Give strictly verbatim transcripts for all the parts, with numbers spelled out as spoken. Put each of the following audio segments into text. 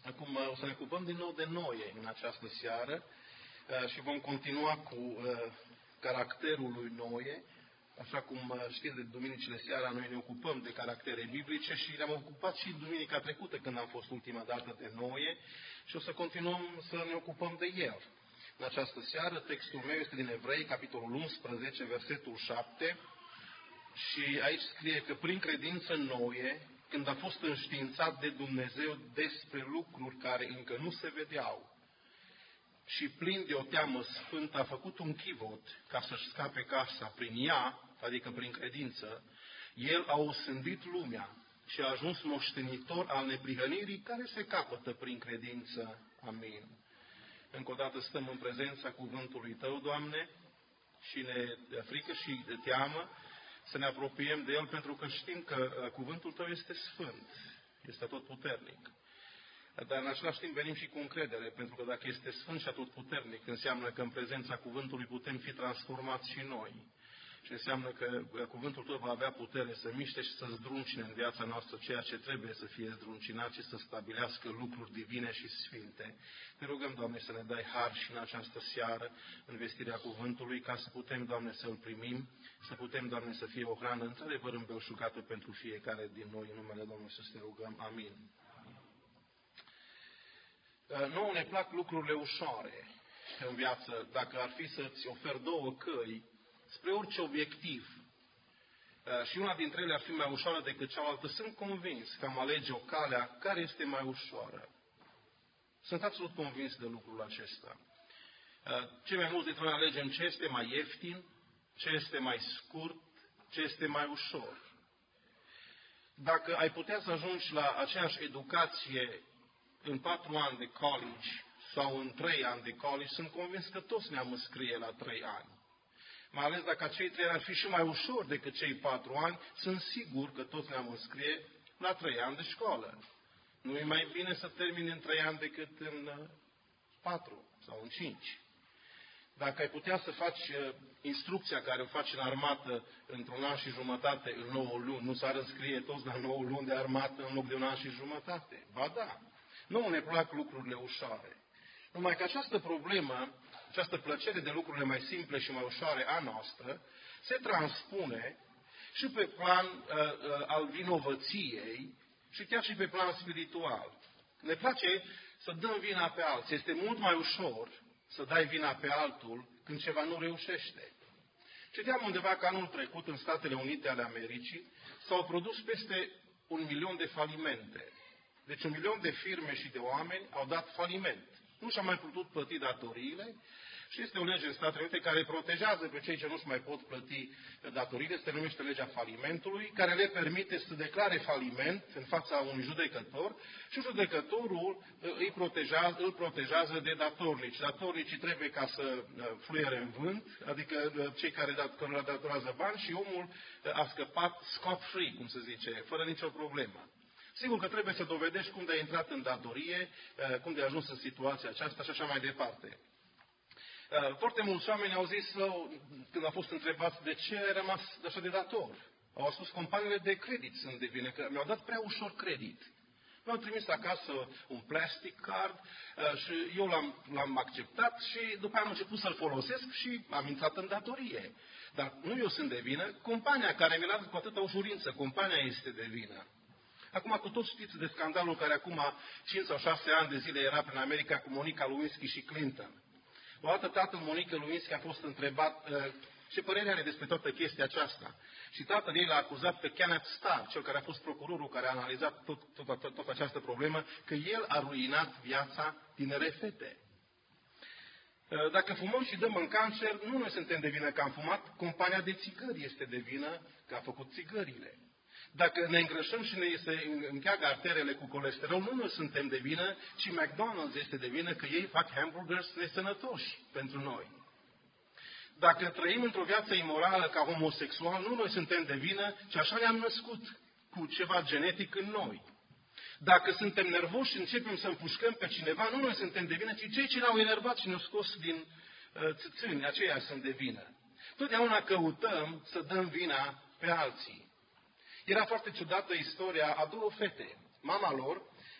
Acum o să ne ocupăm din nou de Noe în această seară și vom continua cu caracterul lui Noe. Așa cum știți, de duminicile seara noi ne ocupăm de caractere biblice și ne-am ocupat și duminica trecută când am fost ultima dată de Noe și o să continuăm să ne ocupăm de el. În această seară, textul meu este din Evrei, capitolul unsprezece, versetul șapte și aici scrie că prin credință Noe, când a fost înștiințat de Dumnezeu despre lucruri care încă nu se vedeau și plin de o teamă sfântă, a făcut un chivot ca să-și scape casa prin ea, adică prin credință, el a osândit lumea și a ajuns moștenitor al neprihănirii care se capătă prin credință. Amin. Încă o dată stăm în prezența cuvântului Tău, Doamne, și ne de frică și de teamă să ne apropiem de el, pentru că știm că cuvântul Tău este sfânt, este atotputernic. Dar în același timp venim și cu încredere, pentru că dacă este sfânt și atotputernic, înseamnă că în prezența cuvântului putem fi transformați și noi. Și înseamnă că cuvântul Tău va avea putere să miște și să zdruncine în viața noastră ceea ce trebuie să fie zdruncinat și să stabilească lucruri divine și sfinte. Ne rugăm, Doamne, să ne dai har și în această seară, în vestirea cuvântului, ca să putem, Doamne, să-l primim, să putem, Doamne, să fie o hrană într-adevăr îmbelșugată pentru fiecare din noi. În numele Domnului să te rugăm. Amin. Nouă ne plac lucrurile ușoare în viață. Dacă ar fi să-ți ofer două căi spre orice obiectiv și una dintre ele ar fi mai ușoară decât cealaltă, sunt convins că am alege o calea care este mai ușoară. Sunt absolut convins de lucrul acesta. Cei mai mulți dintre noi alegem ce este mai ieftin, ce este mai scurt, ce este mai ușor. Dacă ai putea să ajungi la aceeași educație în patru ani de college sau în trei ani de college, sunt convins că toți ne-am înscrie la trei ani. Mai ales dacă acei trei ani ar fi și mai ușor decât cei patru ani, sunt sigur că toți ne-am înscrie la trei ani de școală. Nu e mai bine să termini în trei ani decât în patru sau în cinci. Dacă ai putea să faci instrucția care o faci în armată într-un an și jumătate în nouă luni, nu s-ar înscrie toți la nouă luni de armată în loc de un an și jumătate? Ba da. Nu ne plac lucrurile ușoare. Numai că această problemă, această plăcere de lucrurile mai simple și mai ușoare a noastră, se transpune și pe plan uh, uh, al vinovăției și chiar și pe plan spiritual. Ne place să dăm vina pe alții. Este mult mai ușor să dai vina pe altul când ceva nu reușește. Citeam undeva că anul trecut în Statele Unite ale Americii s-au produs peste un milion de falimente. Deci un milion de firme și de oameni au dat faliment. Nu și-au mai putut plăti datoriile și este o lege în Statele Unite care protejează pe cei ce nu-și mai pot plăti datoriile, se numește legea falimentului, care le permite să declare faliment în fața unui judecător și judecătorul îi protejează, îl protejează de datornici. Datornicii trebuie ca să fluiere în vânt, adică cei care datorează bani, și omul a scăpat scot-free, cum se zice, fără nicio problemă. Sigur că trebuie să dovedești cum de-ai intrat în datorie, cum de-ai ajuns în situația aceasta și așa mai departe. Foarte mulți oameni au zis, când au fost întrebați de ce ai rămas așa de dator, au spus companiile de credit sunt de vină, că mi-au dat prea ușor credit. Mi-au trimis acasă un plastic card și eu l-am, l-am acceptat și după aia am început să-l folosesc și am intrat în datorie. Dar nu eu sunt de vină, compania care mi l-a dat cu atâta ușurință, compania este de vină. Acum, cu toți știți de scandalul care acum cinci sau șase ani de zile era prin America cu Monica Lewinsky și Clinton. O dată tatăl Monica Lewinsky a fost întrebat uh, ce părere are despre toată chestia aceasta. Și tatăl ei l-a acuzat pe Kenneth Starr, cel care a fost procurorul care a analizat tot, tot, tot, tot această problemă, că el a ruinat viața tinerei fete. Uh, dacă fumăm și dăm în cancer, nu noi suntem de vină că am fumat, compania de țigări este de vină că a făcut țigările. Dacă ne îngrășăm și ne se încheagă arterele cu colesterol, nu noi suntem de vină, ci McDonald's este de vină că ei fac hamburgers nesănătoși pentru noi. Dacă trăim într-o viață imorală ca homosexual, nu noi suntem de vină, ci așa ne-am născut, cu ceva genetic în noi. Dacă suntem nervoși și începem să împușcăm pe cineva, nu noi suntem de vină, ci cei ce ne-au enervat și ne-au scos din uh, țâțâni, aceia sunt de vină. Totdeauna căutăm să dăm vina pe alții. Era foarte ciudată istoria a două fete. Mama lor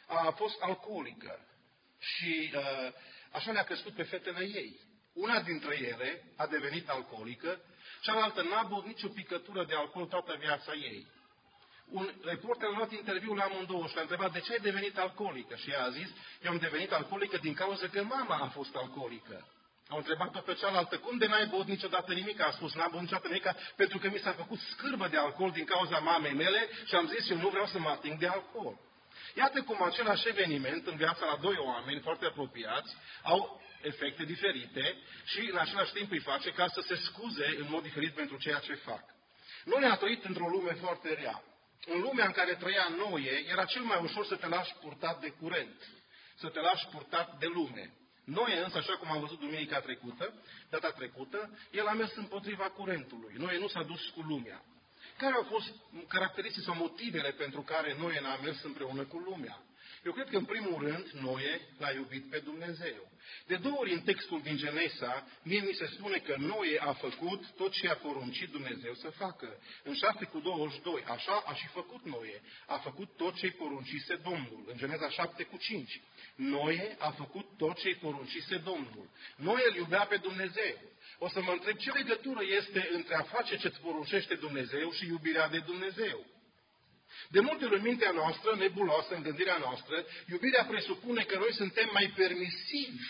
a fost alcoolică și uh, așa le-a crescut pe fetele ei. Una dintre ele a devenit alcoolică, cealaltă n-a băut nicio picătură de alcool toată viața ei. Un reporter a luat interviul la amândouă și l-a întrebat de ce ai devenit alcoolică și ea a zis, eu am devenit alcoolică din cauza că mama a fost alcoolică. Au întrebat-o pe cealaltă, cum de n-ai băut niciodată nimic? A spus, n-am băut niciodată nimic pentru că mi s-a făcut scârbă de alcool din cauza mamei mele și am zis, eu nu vreau să mă ating de alcool. Iată cum același eveniment în viața la doi oameni foarte apropiați au efecte diferite și în același timp îi face ca să se scuze în mod diferit pentru ceea ce fac. Noi ne-am trăit într-o lume foarte rea. În lumea în care trăia Noe, era cel mai ușor să te lași purtat de curent, să te lași purtat de lume. Noe însă, așa cum am văzut duminica trecută, data trecută, el a mers împotriva curentului. Noe nu s-a dus cu lumea. Care au fost caracteristici sau motivele pentru care Noe n-a mers împreună cu lumea? Eu cred că, în primul rând, Noe l-a iubit pe Dumnezeu. De două ori în textul din Genesa, mie mi se spune că Noe a făcut tot ce a poruncit Dumnezeu să facă. În șase cu douăzeci și doi, așa a și făcut Noe. A făcut tot ce-i poruncise Domnul. În Genesa șapte cu cinci. Noe a făcut tot ce-i poruncise Domnul. Noe îl iubea pe Dumnezeu. O să mă întreb ce legătură este între a face ce-ți poruncește Dumnezeu și iubirea de Dumnezeu. De multe ori în mintea noastră, nebuloasă, în gândirea noastră, iubirea presupune că noi suntem mai permisivi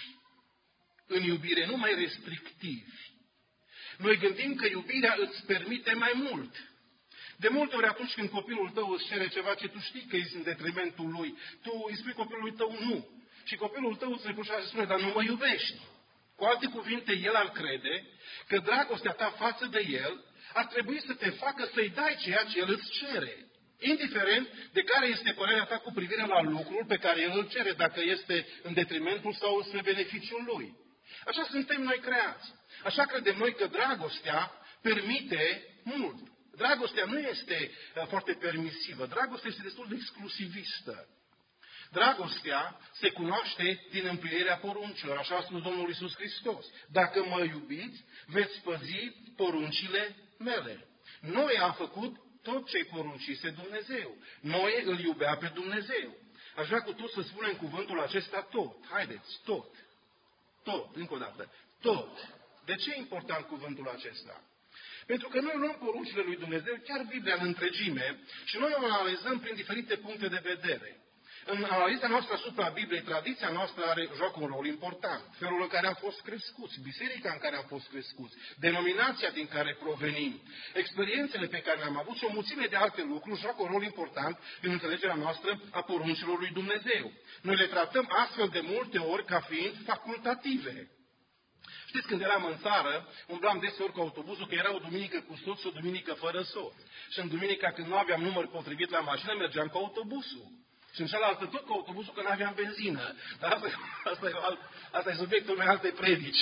în iubire, nu mai restrictivi. Noi gândim că iubirea îți permite mai mult. De multe ori atunci când copilul tău îți cere ceva ce tu știi că ești în detrimentul lui, tu îi spui copilului tău nu. Și copilul tău îți reproșează și spune, dar nu mă iubești. Cu alte cuvinte, el ar crede că dragostea ta față de el ar trebui să te facă să-i dai ceea ce el îți cere. Indiferent de care este părerea ta cu privire la lucrul pe care el îl cere, dacă este în detrimentul sau spre beneficiul lui. Așa suntem noi creați. Așa credem noi că dragostea permite mult. Dragostea nu este foarte permisivă. Dragostea este destul de exclusivistă. Dragostea se cunoaște din împlinirea poruncilor, așa a spus Domnul Iisus Hristos. Dacă mă iubiți, veți păzi poruncile mele. Noi am făcut tot ce-i poruncise Dumnezeu. Noi îl iubea pe Dumnezeu. Aș vrea cu tot să spunem cuvântul acesta tot. Haideți, tot. Tot, încă o dată. Tot. De ce e important cuvântul acesta? Pentru că noi luăm poruncile lui Dumnezeu, chiar Biblia în întregime, și noi o analizăm prin diferite puncte de vedere. În analiza noastră asupra Bibliei, tradiția noastră are, joacă un rol important. Felul în care am fost crescuți, biserica în care am fost crescuți, denominația din care provenim, experiențele pe care le-am avut și o mulțime de alte lucruri joacă un rol important în înțelegerea noastră a poruncilor lui Dumnezeu. Noi le tratăm astfel de multe ori ca fiind facultative. Știți, când eram în țară, umblam deseori cu autobuzul, că era o duminică cu soț și o duminică fără soț. Și în duminica, când nu aveam număr potrivit la mașină, mergeam cu autobuzul. Și în cealaltă tot cu autobuzul, că nu aveam benzină. Dar asta, asta, e, alt, asta e subiectul meu alte predici.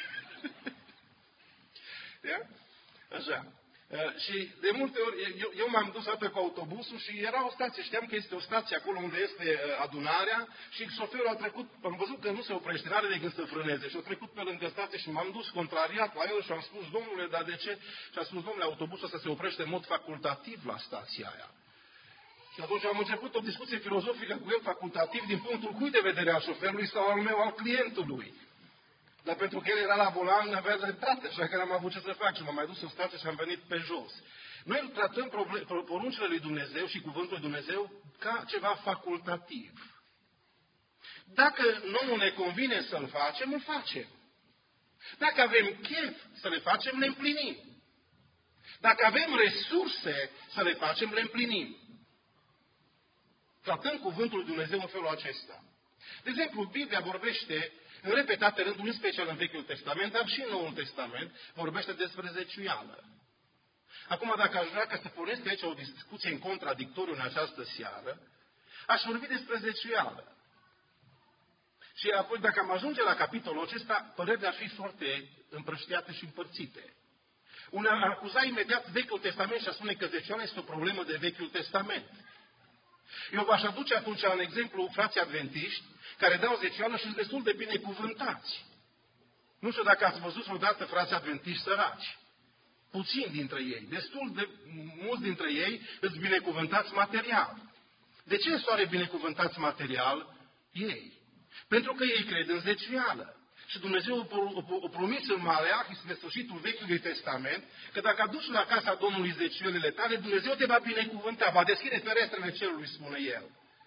Așa. Uh, și de multe ori, eu, eu m-am dus atât cu autobuzul și era o stație, știam că este o stație acolo unde este uh, adunarea și șoferul a trecut, am văzut că nu se oprește, n-are de gând să frâneze și a trecut pe lângă stație și m-am dus contrariat la el și am spus, domnule, dar de ce? Și a spus, domnule, autobuzul ăsta se oprește în mod facultativ la stația aia. Și atunci am început o discuție filozofică cu el facultativ din punctul cui de vedere al șoferului sau al meu, al clientului. Dar pentru că el era la volan, avea dreptate, așa că n-am avut ce să fac și m-am mai dus în stație și am venit pe jos. Noi tratăm poruncile lui Dumnezeu și cuvântul lui Dumnezeu ca ceva facultativ. Dacă nu ne convine să-l facem, îl facem. Dacă avem chef să le facem, le împlinim. Dacă avem resurse să le facem, le împlinim. Tratăm cuvântul lui Dumnezeu în felul acesta. De exemplu, Biblia vorbește în repetate rânduri, în special în Vechiul Testament, dar și în Noul Testament, vorbește despre zeciuială. Acum, dacă aș vrea ca să pornesc aici o discuție în contradictoriu în această seară, aș vorbi despre zeciuială. Și apoi, dacă am ajunge la capitolul acesta, părerile ar fi foarte împrăștiate și împărțite. Unul ar acuza imediat Vechiul Testament și a spune că zeciuiala este o problemă de Vechiul Testament. Eu v-aș aduce atunci un exemplu frații adventiști, care dau zeciuială și sunt destul de binecuvântați. Nu știu dacă ați văzut vreodată frații adventiști săraci. Puțini dintre ei, destul de mulți dintre ei îți binecuvântați material. De ce sunt oare binecuvântați material? Ei. Pentru că ei cred în zeciuială. Și Dumnezeu a promis în Maleahi, spre sfârșitul Vechiului Testament, că dacă aduci la casa Domnului zeciuielile tale, Dumnezeu te va binecuvânta, va deschide ferestrele cerului, spune El.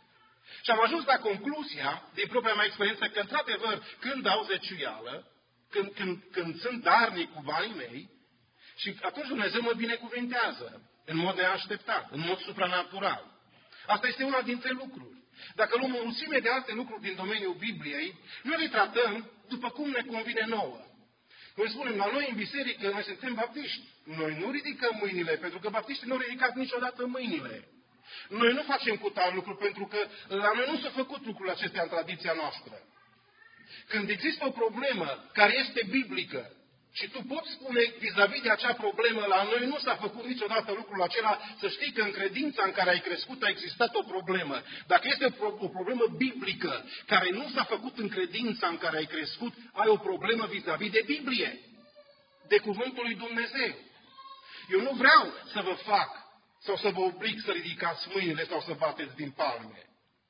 Și am ajuns la concluzia, din propria mea experiență, că într-adevăr, când dau zeciuială, când, când, când sunt darnic cu banii mei, și atunci Dumnezeu mă binecuvintează, în mod neașteptat, în mod supranatural. Asta este una dintre lucruri. Dacă luăm o mulțime de alte lucruri din domeniul Bibliei, noi le tratăm după cum ne convine nouă. Noi spunem, la noi în biserică, noi suntem baptiști. Noi nu ridicăm mâinile, pentru că baptiștii nu au ridicat niciodată mâinile. Noi nu facem cu tare lucruri, pentru că la noi nu s-a făcut lucrurile acestea în tradiția noastră. Când există o problemă care este biblică, și tu poți spune vis-a-vis de acea problemă, la noi nu s-a făcut niciodată lucrul acela, să știi că în credința în care ai crescut a existat o problemă. Dacă este o, pro- o problemă biblică care nu s-a făcut în credința în care ai crescut, ai o problemă vis-a-vis de Biblie, de Cuvântul lui Dumnezeu. Eu nu vreau să vă fac sau să vă oblig să ridicați mâinile sau să bateți din palme.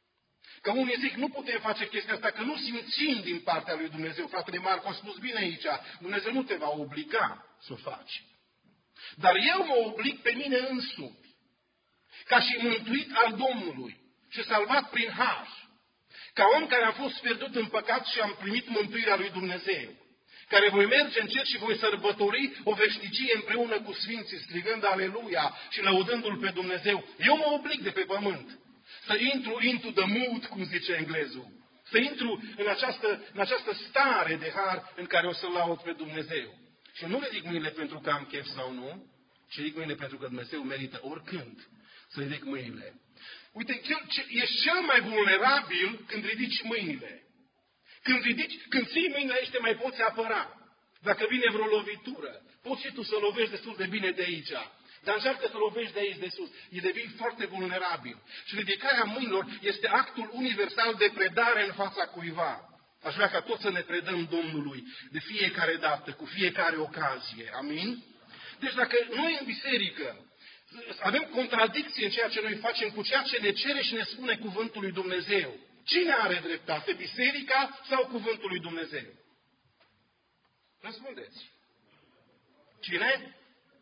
Că unii zic, nu putem face chestia asta, că nu simțim din partea lui Dumnezeu. Fratele Marco a spus bine aici, Dumnezeu nu te va obliga să o faci. Dar eu mă oblig pe mine însumi, ca și mântuit al Domnului și salvat prin har, ca om care am fost pierdut în păcat și am primit mântuirea lui Dumnezeu, care voi merge în cer și voi sărbători o veșnicie împreună cu Sfinții, strigând Aleluia și lăudându-L pe Dumnezeu. Eu mă oblig de pe pământ să intru into the mood, cum zice englezul. Să intru în această, în această stare de har în care o să-L laud pe Dumnezeu. Și nu ridic mâinile pentru că am chef sau nu, ci ridic mâinile pentru că Dumnezeu merită oricând să ridic mâinile. Uite, ești cel mai vulnerabil când ridici mâinile. Când ridici, când ții mâinile aici, te mai poți apăra. Dacă vine vreo lovitură, poți și tu să lovești destul de bine de aici. Dar încearcă să lovești de aici de sus. E devii foarte vulnerabil. Și ridicarea mâinilor este actul universal de predare în fața cuiva. Aș vrea ca toți să ne predăm Domnului de fiecare dată, cu fiecare ocazie. Amin? Deci dacă noi în biserică avem contradicție în ceea ce noi facem cu ceea ce ne cere și ne spune Cuvântul lui Dumnezeu, cine are dreptate? Biserica sau Cuvântul lui Dumnezeu? Răspundeți. Cine?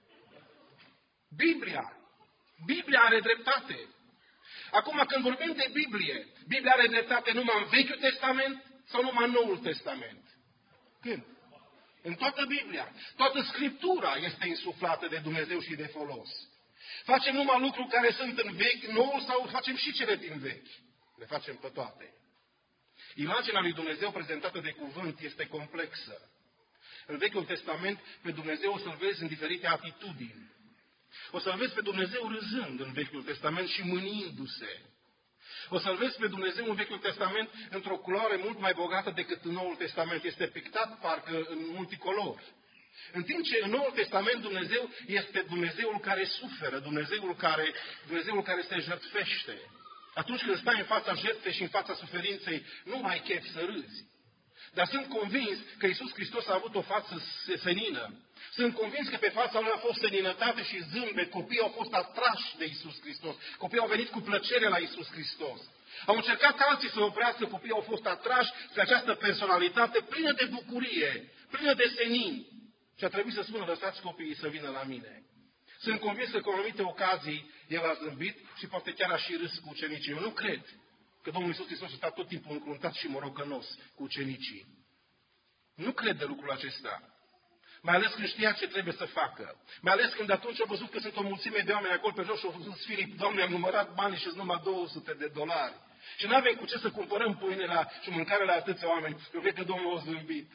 Biblia. Biblia are dreptate. Acum, când vorbim de Biblie, Biblia are dreptate numai în Vechiul Testament sau numai în Noul Testament? Când? În toată Biblia. Toată Scriptura este insuflată de Dumnezeu și de folos. Facem numai lucruri care sunt în vechi, nou, sau facem și cele din vechi? Le facem pe toate. Imaginea lui Dumnezeu prezentată de cuvânt este complexă. În Vechiul Testament, pe Dumnezeu o să-L vezi în diferite atitudini. O să-L vezi pe Dumnezeu râzând în Vechiul Testament și mâniindu-se. O să-L vezi pe Dumnezeu în Vechiul Testament într-o culoare mult mai bogată decât în Noul Testament. Este pictat parcă în multicolor. În timp ce în Noul Testament Dumnezeu este Dumnezeul care suferă, Dumnezeul care, Dumnezeul care se jertfește. Atunci când stai în fața jertfei și în fața suferinței, nu mai ai chef să râzi. Dar sunt convins că Iisus Hristos a avut o față senină. Sunt convins că pe fața lui a fost seninătate și zâmbet. Copiii au fost atrași de Iisus Hristos. Copiii au venit cu plăcere la Iisus Hristos. Au încercat alții să oprească, copiii au fost atrași de această personalitate plină de bucurie, plină de senin. Și a trebuit să spună, lăsați copiii să vină la mine. Sunt convins că cu anumite ocazii El a zâmbit și poate chiar a și râs cu ucenicii. Eu nu cred că Domnul Iisus Hristos a stat tot timpul încruntat și morocănos cu ucenicii. Nu cred de lucrul acesta. Mai ales când știa ce trebuie să facă. Mai ales când atunci au văzut că sunt o mulțime de oameni acolo pe jos și au văzut Filip, Doamne, am numărat banii și sunt numai două sute de dolari. Și nu avem cu ce să cumpărăm pâine la, și mâncare la atâția oameni. Eu cred că Domnul a zâmbit.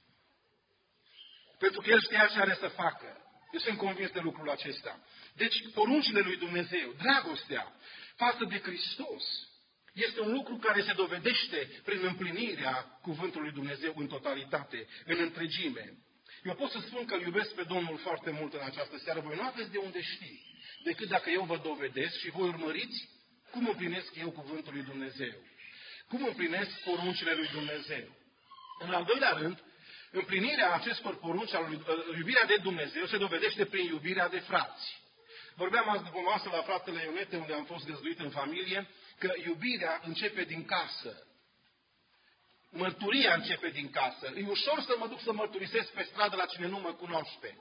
Pentru că El știa ce are să facă. Eu sunt convins de lucrul acesta. Deci, poruncile lui Dumnezeu, dragostea față de Hristos, este un lucru care se dovedește prin împlinirea Cuvântului lui Dumnezeu în totalitate, în întregime. Eu pot să spun că îl iubesc pe Domnul foarte mult în această seară. Voi nu aveți de unde ști, decât dacă eu vă dovedesc și voi urmăriți cum împlinesc eu Cuvântul lui Dumnezeu. Cum împlinesc poruncile lui Dumnezeu. În al doilea rând, împlinirea acestor porunci, iubirea de Dumnezeu, se dovedește prin iubirea de frați. Vorbeam azi după masă la fratele Ionete, unde am fost găzduit în familie, că iubirea începe din casă. Mărturia începe din casă. E ușor să mă duc să mărturisesc pe stradă la cine nu mă cunoaște.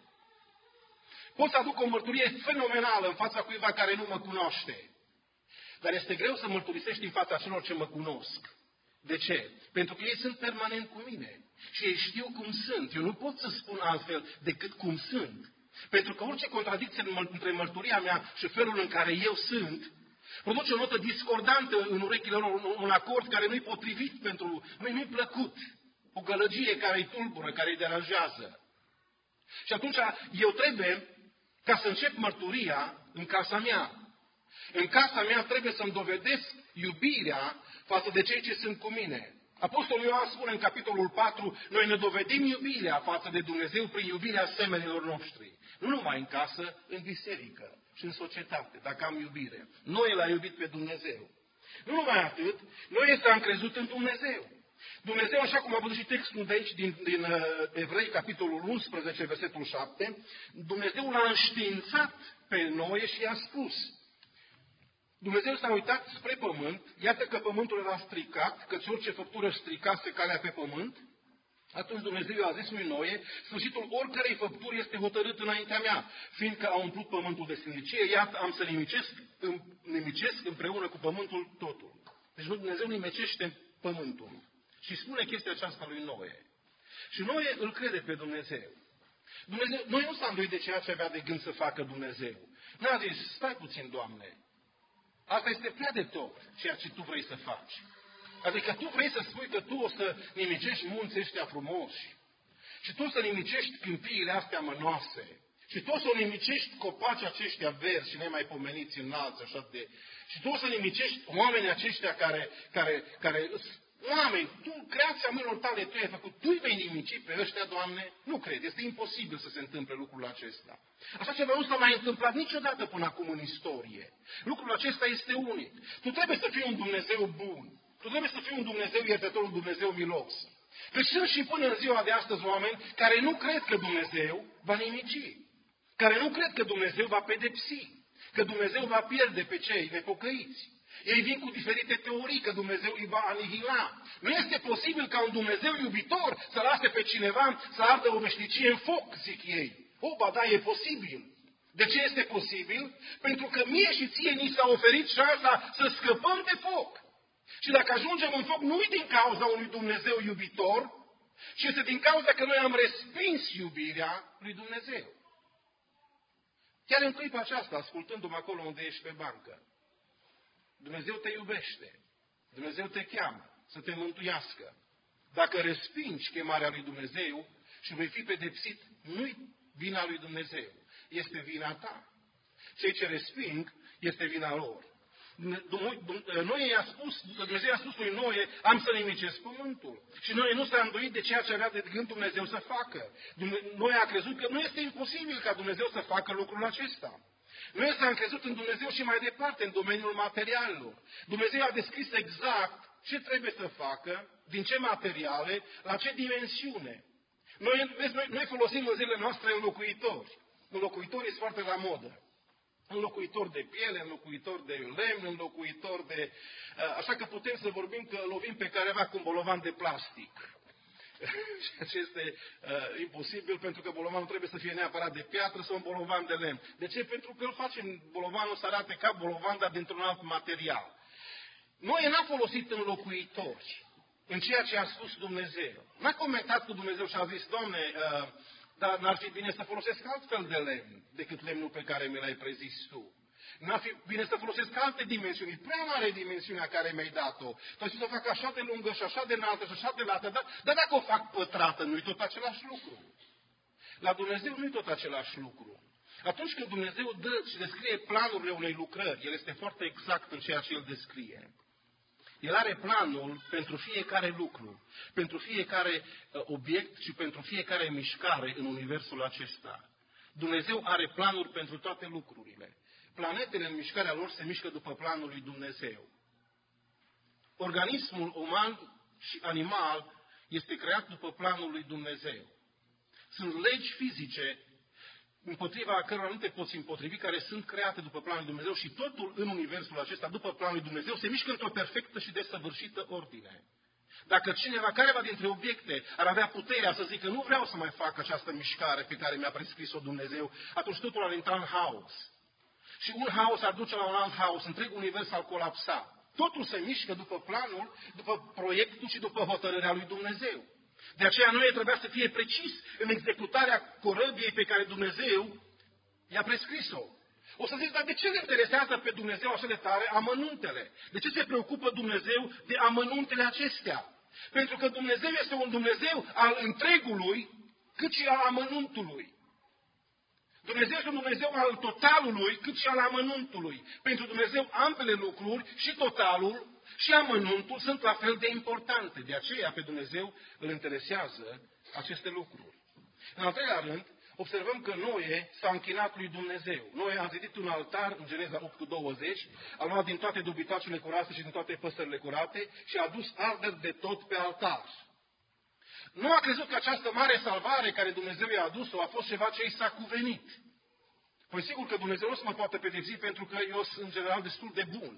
Pot să aduc o mărturie fenomenală în fața cuiva care nu mă cunoaște. Dar este greu să mărturisești în fața celor ce mă cunosc. De ce? Pentru că ei sunt permanent cu mine. Și ei știu cum sunt. Eu nu pot să spun altfel decât cum sunt. Pentru că orice contradicție între mărturia mea și felul în care eu sunt, produce o notă discordantă în urechile lor, un acord care nu-i potrivit pentru... nu-i plăcut. O gălăgie care îi tulbură, care îi deranjează. Și atunci eu trebuie, ca să încep mărturia, în casa mea. În casa mea trebuie să-mi dovedesc iubirea față de cei ce sunt cu mine. Apostolul Ioan spune în capitolul patru, noi ne dovedim iubirea față de Dumnezeu prin iubirea semenilor noștri. Nu numai în casă, în biserică și în societate, dacă am iubire. Noi l-a iubit pe Dumnezeu. Nu numai atât, noi este am crezut în Dumnezeu. Dumnezeu, așa cum a văzut și textul de aici, din, din uh, Evrei, capitolul unsprezece, versetul șapte, Dumnezeu l-a înștiințat pe Noe și i-a spus. Dumnezeu s-a uitat spre pământ, iată că pământul era stricat, căci orice făptură stricase calea pe pământ. Atunci Dumnezeu i-a zis lui Noe, sfârșitul oricărei făpturi este hotărât înaintea mea, fiindcă a umplut pământul de sfinnicie, iată am să nimicesc, nimicesc împreună cu pământul totul. Deci Dumnezeu nimicește pământul. Și spune chestia aceasta lui Noe. Și Noe îl crede pe Dumnezeu. Dumnezeu noi nu s-a îndoit de ceea ce avea de gând să facă Dumnezeu. N-a zis, stai puțin, Doamne, asta este prea de tot, ceea ce Tu vrei să faci. Adică Tu vrei să spui că Tu o să nimicești munții ăștia frumoși. Și Tu o să nimicești câmpiile astea mănoase. Și Tu o să nimicești copacii aceștia verzi și nemaipomeniți înalți, așa de... Și Tu o să nimicești oamenii aceștia care, care, care oameni, Tu, creația mâinilor Tale, Tu ai făcut, Tu îi vei nimici pe ăștia, Doamne? Nu cred, este imposibil să se întâmple lucrul acesta. Așa ceva nu s-a mai întâmplat niciodată până acum în istorie. Lucrul acesta este unic. Tu trebuie să fii un Dumnezeu bun. Tu trebuie să fii un Dumnezeu iertător, un Dumnezeu milos. Deci sunt și până în ziua de astăzi oameni care nu cred că Dumnezeu va nimici. Care nu cred că Dumnezeu va pedepsi. Că Dumnezeu va pierde pe cei nepocăiți. Ei vin cu diferite teorii că Dumnezeu îi va anihila. Nu este posibil ca un Dumnezeu iubitor să lase pe cineva să ardă o veșnicie în foc, zic ei. O, ba da, e posibil. De ce este posibil? Pentru că mie și ție ni s-a oferit șansa să scăpăm de foc. Și dacă ajungem în foc, nu e din cauza unui Dumnezeu iubitor, ci este din cauza că noi am respins iubirea lui Dumnezeu. Chiar în clipa aceasta, ascultându-mă acolo unde ești pe bancă, Dumnezeu te iubește. Dumnezeu te cheamă să te mântuiască. Dacă respingi chemarea lui Dumnezeu și vei fi pedepsit, nu-i vina lui Dumnezeu, este vina ta. Cei ce resping, este vina lor. Noi i-a spus, Dumnezeu a spus lui Noe, am să nimicesc pământul. Și Noe nu s-a îndoit de ceea ce avea de gând Dumnezeu să facă. Noe a crezut că nu este imposibil ca Dumnezeu să facă lucrul acesta. Noi s-a încrezut în Dumnezeu și mai departe, în domeniul materialelor. Dumnezeu a descris exact ce trebuie să facă, din ce materiale, la ce dimensiune. Noi, vezi, noi, noi folosim în zilele noastre înlocuitori. Înlocuitori este foarte la modă. Înlocuitor de piele, înlocuitor de lemn, înlocuitor de... Așa că putem să vorbim că lovim pe careva cu un bolovan de plastic. Ceea ce este uh, imposibil, pentru că bolovanul trebuie să fie neapărat de piatră sau un bolovan de lemn. De ce? Pentru că îl facem bolovanul să arate ca bolovan, dar dintr-un alt material. Noi n-a folosit înlocuitori în ceea ce a spus Dumnezeu. N-a comentat cu Dumnezeu și a zis, Doamne, uh, dar n-ar fi bine să folosesc altfel de lemn decât lemnul pe care mi l-ai prezis Tu. N-ar fi bine să folosesc alte dimensiuni, prea mare dimensiunea care mi-ai dat-o. Tu ai spus să o fac așa de lungă și așa de înaltă și așa de lată, dar, dar dacă o fac pătrată, nu-i tot același lucru. La Dumnezeu nu-i tot același lucru. Atunci când Dumnezeu dă și descrie planurile unei lucrări, El este foarte exact în ceea ce El descrie. El are planul pentru fiecare lucru, pentru fiecare uh, obiect și pentru fiecare mișcare în universul acesta. Dumnezeu are planuri pentru toate lucrurile. Planetele în mișcarea lor se mișcă după planul lui Dumnezeu. Organismul uman și animal este creat după planul lui Dumnezeu. Sunt legi fizice împotriva cărora nu te poți împotrivi, care sunt create după planul lui Dumnezeu și totul în universul acesta, după planul lui Dumnezeu, se mișcă într-o perfectă și desăvârșită ordine. Dacă cineva, careva dintre obiecte, ar avea puterea să zică nu vreau să mai fac această mișcare pe care mi-a prescris-o Dumnezeu, atunci totul ar intra în haos. Și un haos ar duce la un alt haos, întreg univers ar colapsa. Totul se mișcă după planul, după proiectul și după hotărârea lui Dumnezeu. De aceea noi trebuia să fie precis în executarea corăbiei pe care Dumnezeu i-a prescris-o. O să zici, dar de ce le interesează pe Dumnezeu așa de tare amănuntele? De ce se preocupă Dumnezeu de amănuntele acestea? Pentru că Dumnezeu este un Dumnezeu al întregului, cât și al amănuntului. Dumnezeu este un Dumnezeu al totalului, cât și al amănuntului. Pentru Dumnezeu ambele lucruri, și totalul, și amănuntul, sunt la fel de importante. De aceea pe Dumnezeu îl interesează aceste lucruri. În al treilea rând, observăm că Noe s-a închinat lui Dumnezeu. Noe a zidit un altar în Geneza opt cu douăzeci, a luat din toate dubitacele curate și din toate păsările curate și a dus arderi de tot pe altar. Nu a crezut că această mare salvare care Dumnezeu i-a adus-o a fost ceva ce i s-a cuvenit. Păi sigur că Dumnezeu nu se mă poate pedepsi pentru că eu sunt în general destul de bun.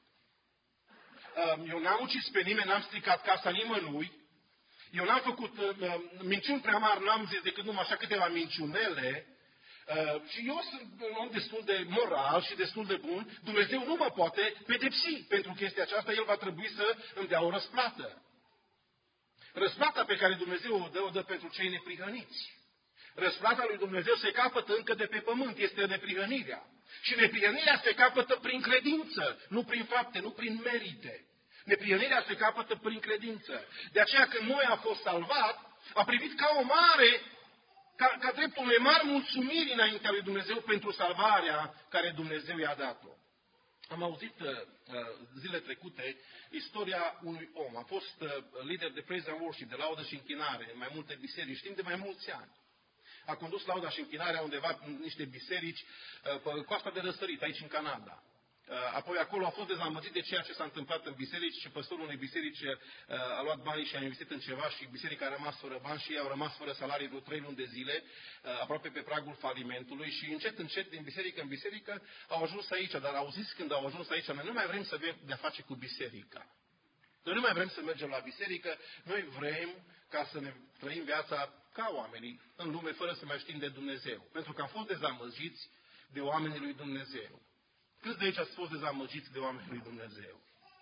Eu n-am ucis pe nimeni, n-am stricat casa nimănui, eu n-am făcut uh, minciuni prea mari, n-am zis decât numai așa câteva minciunele uh, și eu sunt un om destul de moral și destul de bun. Dumnezeu nu mă poate pedepsi pentru chestia aceasta, El va trebui să îmi dea o răsplată. Răsplata pe care Dumnezeu o dă, o dă pentru cei neprihăniți. Răsplata lui Dumnezeu se capătă încă de pe pământ, este neprihănirea. Și neprihănirea se capătă prin credință, nu prin fapte, nu prin merite. Neprihănirea se capătă prin credință. De aceea când Noe a fost salvat, a privit ca o mare, ca, ca dreptul unei mari mulțumiri înaintea lui Dumnezeu pentru salvarea care Dumnezeu i-a dat-o. Am auzit uh, zile trecute istoria unui om. A fost uh, lider de praise and worship, de laudă și închinare, în mai multe biserici, timp de mai mulți ani. A condus lauda și închinarea undeva în niște biserici uh, pe coasta de răsărit, aici în Canada. Apoi acolo a fost dezamăgit de ceea ce s-a întâmplat în biserici și păstorul unei biserici a luat banii și a investit în ceva și biserica a rămas fără bani și ei au rămas fără salarii vreo trei luni de zile, aproape pe pragul falimentului și încet, încet, din biserică în biserică au ajuns aici. Dar au zis când au ajuns aici, noi nu mai vrem să avem de-a face cu biserica. Noi nu mai vrem să mergem la biserică, noi vrem ca să ne trăim viața ca oamenii în lume fără să mai știm de Dumnezeu. Pentru că am fost dezamăgiți de oamenii lui Dumnezeu. Câți de aici ați fost dezamăgiți de oamenii lui Dumnezeu?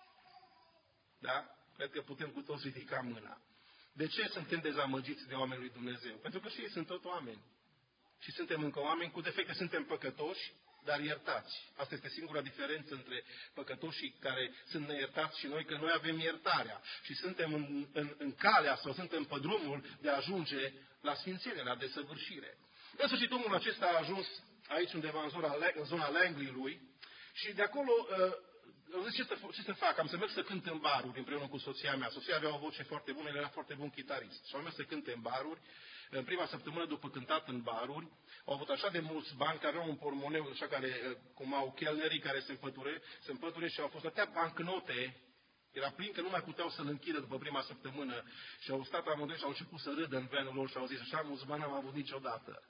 Da? Cred că putem cu toți ridica mâna. De ce suntem dezamăgiți de oamenii lui Dumnezeu? Pentru că și ei sunt tot oameni. Și suntem încă oameni cu defecte, suntem păcătoși, dar iertați. Asta este singura diferență între păcătoșii care sunt neiertați și noi, că noi avem iertarea. Și suntem în, în, în calea sau suntem pe drumul de a ajunge la sfințire, la desăvârșire. În sfârșit, omul acesta a ajuns aici undeva în zona, în zona Langley-lui, și de acolo, uh, zis, ce să, ce să fac? Am să merg să cânt în baruri împreună cu soția mea. Soția avea o voce foarte bună, el era foarte bun chitarist. Și am mers să cânte în baruri. În prima săptămână după cântat în baruri, au avut așa de mulți bani, că aveau un pormoneu, așa care, cum au chelnerii care se împăture, se împăture și au fost atâtea bancnote, era plin că nu mai puteau să-l închidă după prima săptămână. Și au stat amândoi și au început să râdă în venul lor și au zis, așa mulți bani n-am avut niciodată.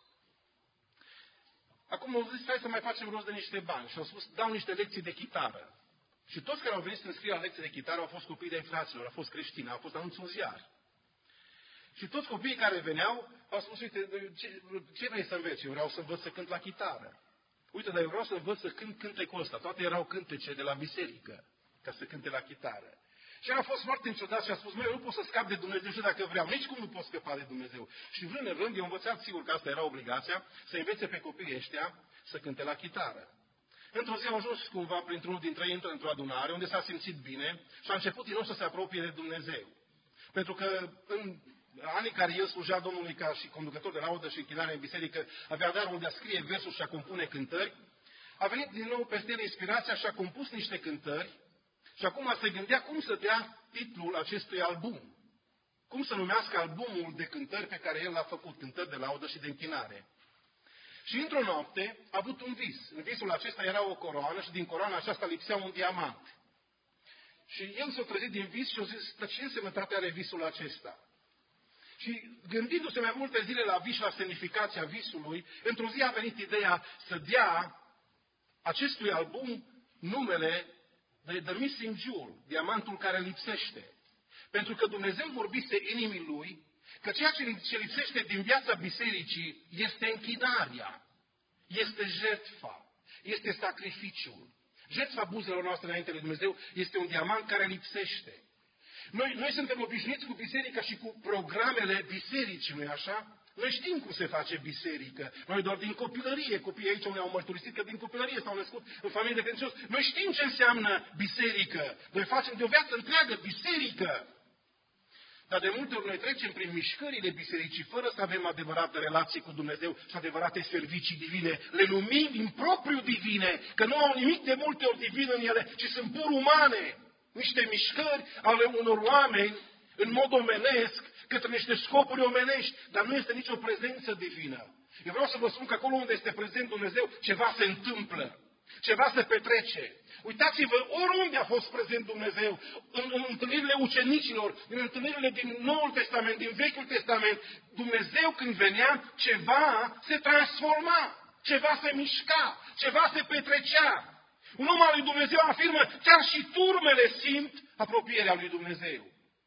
Acum au zis, hai să mai facem rost de niște bani. Și au spus, dau niște lecții de chitară. Și toți care au venit să înscrie la lecții de chitară au fost copii de fraților, au fost creștini, au fost anunțul în ziar. Și toți copiii care veneau au spus, uite, ce, ce vrei să înveți? Eu vreau să învăț să cânt la chitară. Uite, dar eu vreau să învăț să cânt cântecul ăsta. Toate erau cântece de la biserică, ca să cânte la chitară. Și a fost foarte înciudat și a spus, măi, eu nu pot să scap de Dumnezeu și dacă vreau, nici cum nu pot scăpa de Dumnezeu. Și vrând în rând, eu învățat, sigur că asta era obligația, să învețe pe copiii ăștia să cânte la chitară. Într-o zi au ajuns cumva printr-unul dintre ei într-o adunare, unde s-a simțit bine și a început din nou să se apropie de Dumnezeu. Pentru că în anii care el slujea Domnului ca și conducător de laudă și închinare în biserică, avea darul de a scrie versuri și a compune cântări, a venit din nou peste el inspirația și a compus niște cântări. Și acum se gândea cum să dea titlul acestui album. Cum să numească albumul de cântări pe care el l-a făcut, cântări de laudă și de închinare. Și într-o noapte a avut un vis. În visul acesta era o coroană și din coroana aceasta lipsea un diamant. Și el s-a trezit din vis și a zis, dar ce însemnătate are visul acesta? Și gândindu-se mai multe zile la vis și la semnificația visului, într-o zi a venit ideea să dea acestui album numele de The Missing Jewel, diamantul care lipsește. Pentru că Dumnezeu vorbise inimii lui că ceea ce lipsește din viața bisericii este închinarea, este jertfa, este sacrificiul. Jertfa buzelor noastre înainte de Dumnezeu este un diamant care lipsește. Noi, noi suntem obișnuiți cu biserica și cu programele bisericii, nu-i așa? Noi știm cum se face biserică. Noi doar din copilărie, copiii aici unde au mărturisit că din copilărie s-au născut în familie de credincioși. Noi știm ce înseamnă biserică. Noi facem de o viață întreagă biserică. Dar de multe ori noi trecem prin mișcările bisericii fără să avem adevărate relații cu Dumnezeu și adevărate servicii divine. Le numim impropriu divine, că nu au nimic de multe ori divin în ele, ci sunt pur umane. Niște mișcări ale unor oameni în mod omenesc, către niște scopuri omenești, dar nu este nicio prezență divină. Eu vreau să vă spun că acolo unde este prezent Dumnezeu, ceva se întâmplă, ceva se petrece. Uitați-vă, oriunde a fost prezent Dumnezeu, în, în întâlnirile ucenicilor, în întâlnirile din Noul Testament, din Vechiul Testament, Dumnezeu când venea, ceva se transforma, ceva se mișca, ceva se petrecea. Un om al lui Dumnezeu afirmă, chiar și turmele simt apropierea lui Dumnezeu.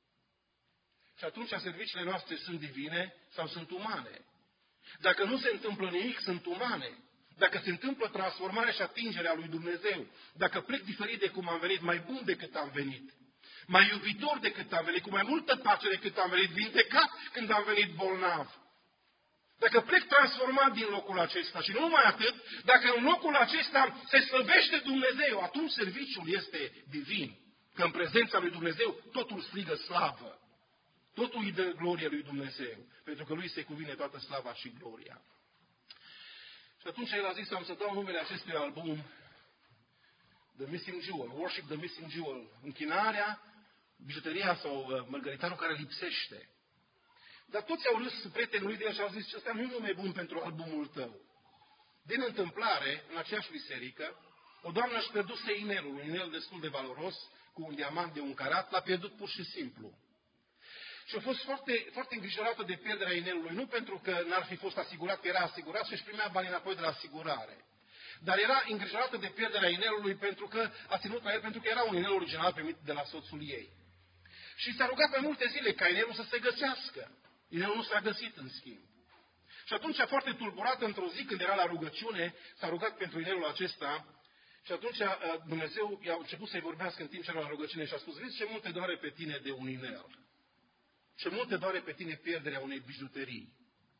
Și atunci serviciile noastre sunt divine sau sunt umane. Dacă nu se întâmplă nimic, sunt umane. Dacă se întâmplă transformarea și atingerea lui Dumnezeu, dacă plec diferit de cum am venit, mai bun decât am venit, mai iubitor decât am venit, cu mai multă pace decât am venit, vindecat când am venit bolnav. Dacă plec transformat din locul acesta și nu numai atât, dacă în locul acesta se slăvește Dumnezeu, atunci serviciul este divin. Că în prezența lui Dumnezeu totul strigă slavă. Totul îi dă glorie lui Dumnezeu, pentru că lui se cuvine toată slava și gloria. Și atunci el a zis, am să dau numele acestui album, The Missing Jewel, Worship the Missing Jewel, închinarea, bijuteria sau mărgăritarul care lipsește. Dar toți au râs prietenii lui de el și au zis, ăsta nu e nume bun pentru albumul tău. Din întâmplare, în aceeași biserică, o doamnă își pierduse inelul, un inel destul de valoros, cu un diamant de un carat, l-a pierdut pur și simplu. Și a fost foarte, foarte îngrijorată de pierderea inelului, nu pentru că n-ar fi fost asigurat, că era asigurat și își primea banii înapoi de la asigurare. Dar era îngrijorată de pierderea inelului pentru că a ținut la el, pentru că era un inel original primit de la soțul ei. Și s-a rugat pe multe zile ca inelul să se găsească. Inelul nu s-a găsit, în schimb. Și atunci, foarte tulburată, într-o zi când era la rugăciune, s-a rugat pentru inelul acesta și atunci Dumnezeu i-a început să-i vorbească în timp ce era la rugăciune și a spus, vezi ce mult te doare pe tine de un inel. Ce mult te doare pe tine pierderea unei bijuterii.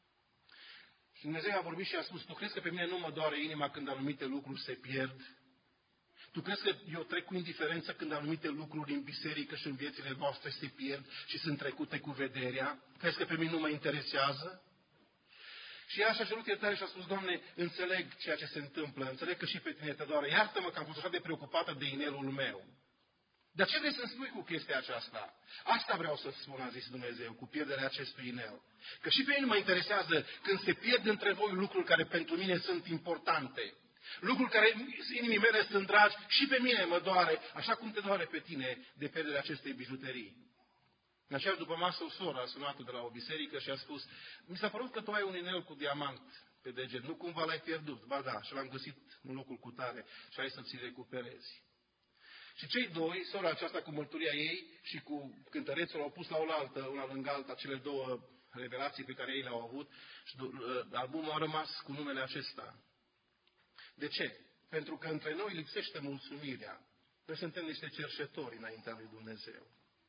Și Dumnezeu a vorbit și a spus, tu crezi că pe mine nu mă doare inima când anumite lucruri se pierd? Tu crezi că eu trec cu indiferență când anumite lucruri în biserică și în viețile voastre se pierd și sunt trecute cu vederea? Crezi că pe mine nu mă interesează? Și ea și-a cerut iertare și a spus, Doamne, înțeleg ceea ce se întâmplă, înțeleg că și pe tine te doare. Iartă-mă că am fost așa de preocupată de inelul meu. Dar ce vrei să-mi spui cu chestia aceasta? Asta vreau să spun, a zis Dumnezeu, cu pierderea acestui inel. Că și pe mine mă interesează când se pierd între voi lucruri care pentru mine sunt importante. Lucruri care inimii mele sunt dragi și pe mine mă doare, așa cum te doare pe tine de pierderea acestei bijuterii. În aceea după masă o soră a sunat de la o biserică și a spus, mi s-a părut că tu ai un inel cu diamant pe deget, nu cumva l-ai pierdut? Ba da, și l-am găsit în locul cutare și ai să ți-l recuperezi. Și cei doi, sora aceasta cu mărturia ei și cu cântărețul, au pus la oaltă, una lângă alta, cele două revelații pe care ei le-au avut și albumul a rămas cu numele acesta. De ce? Pentru că între noi lipsește mulțumirea. Noi suntem niște cerșetori înaintea lui Dumnezeu.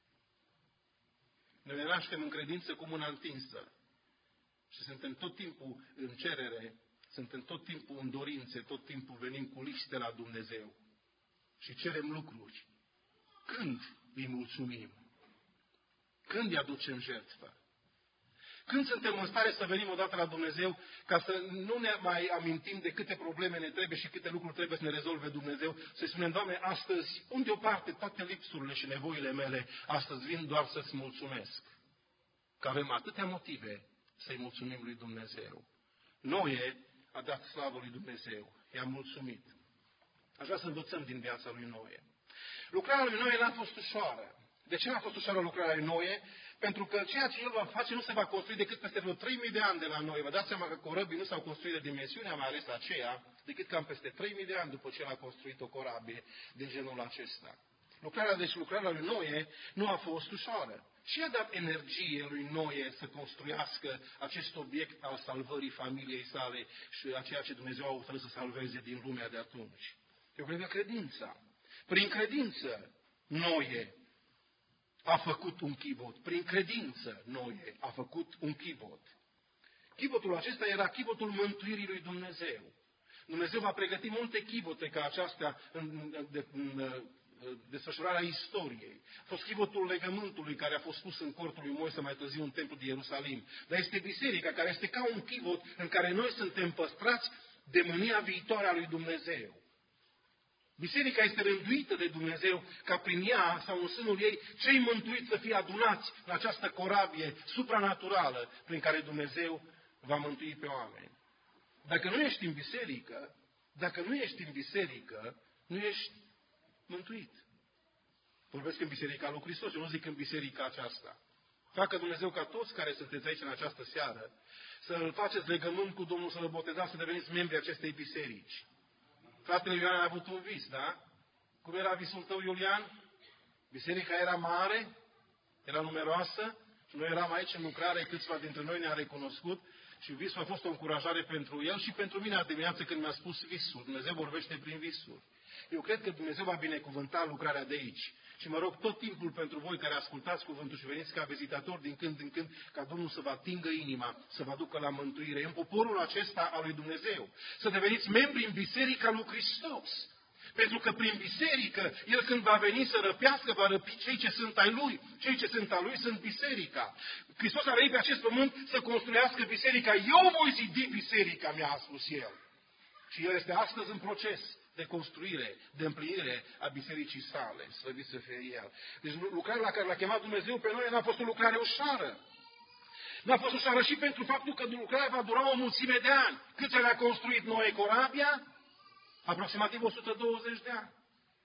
Noi ne naștem în credință cu mâna întinsă și suntem tot timpul în cerere, suntem tot timpul în dorințe, tot timpul venim cu liste la Dumnezeu. Și cerem lucruri. Când îi mulțumim? Când îi aducem jertfă? Când suntem în stare să venim odată la Dumnezeu ca să nu ne mai amintim de câte probleme ne trebuie și câte lucruri trebuie să ne rezolve Dumnezeu, să-i spunem, Doamne, astăzi, pun deoparte toate lipsurile și nevoile mele, astăzi vin doar să-ți mulțumesc. Că avem atâtea motive să-i mulțumim lui Dumnezeu. Noe a dat slavă lui Dumnezeu, i-a mulțumit. Aș vrea să învățăm din viața lui Noe. Lucrarea lui Noe n-a fost ușoară. De ce n-a fost ușoară lucrarea lui Noe? Pentru că ceea ce el va face nu se va construi decât peste vreo trei mii de ani de la noi. Vă dați seama că corăbii nu s-au construit de dimensiunea, mai ales aceea, decât cam peste trei mii de ani după ce el a construit o corabie de genul acesta. Lucrarea, deci lucrarea lui Noe nu a fost ușoară. Și a dat energie lui Noe să construiască acest obiect al salvării familiei sale și a ceea ce Dumnezeu a hotărât să salveze din lumea de atunci. Eu cred că credința. Prin credință, Noe a făcut un chibot. Prin credință, Noe a făcut un chibot. Chibotul acesta era chibotul mântuirii lui Dumnezeu. Dumnezeu va pregăti multe chibote ca aceasta în, în, în desfășurarea istoriei. A fost chivotul legământului care a fost pus în cortul lui Moise mai târziu în templul de Ierusalim. Dar este biserica care este ca un chivot în care noi suntem păstrați de mânia viitoare a lui Dumnezeu. Biserica este rânduită de Dumnezeu ca prin ea sau în sânul ei cei mântuiți să fie adunați în această corabie supranaturală prin care Dumnezeu va mântui pe oameni. Dacă nu ești în biserică, dacă nu ești în biserică, nu ești mântuit. Vorbesc în Biserica lui Hristos, eu nu zic în biserica aceasta. Facă Dumnezeu ca toți care sunteți aici în această seară să-L faceți legământ cu Domnul, să-L botezați, să deveniți membri acestei biserici. Fratele Iulian a avut un vis, da? Cum era visul tău, Iulian? Biserica era mare, era numeroasă și noi eram aici în lucrare, câțiva dintre noi ne-a recunoscut și visul a fost o încurajare pentru el și pentru mine a dimineață când mi-a spus visul. Dumnezeu vorbește prin visuri. Eu cred că Dumnezeu va binecuvânta lucrarea de aici. Și mă rog tot timpul pentru voi care ascultați cuvântul și veniți ca vizitatori din când în când, ca Domnul să vă atingă inima, să vă ducă la mântuire în poporul acesta al lui Dumnezeu. Să deveniți membri în Biserica lui Hristos. Pentru că prin biserică, El când va veni să răpească, va răpi cei ce sunt ai Lui. Cei ce sunt ai Lui sunt biserica. Hristos a venit pe acest pământ să construiască biserica. Eu voi zidi biserica mea, a spus El. Și El este astăzi în proces de construire, de împlinire a bisericii sale. Slăvit să fie El. Deci lucrarea la care l-a chemat Dumnezeu pe noi n-a fost o lucrare ușoară. N-a fost ușoară și pentru faptul că lucrarea va dura o mulțime de ani. Câți ani a construit Noe corabia? Aproximativ o sută douăzeci de ani.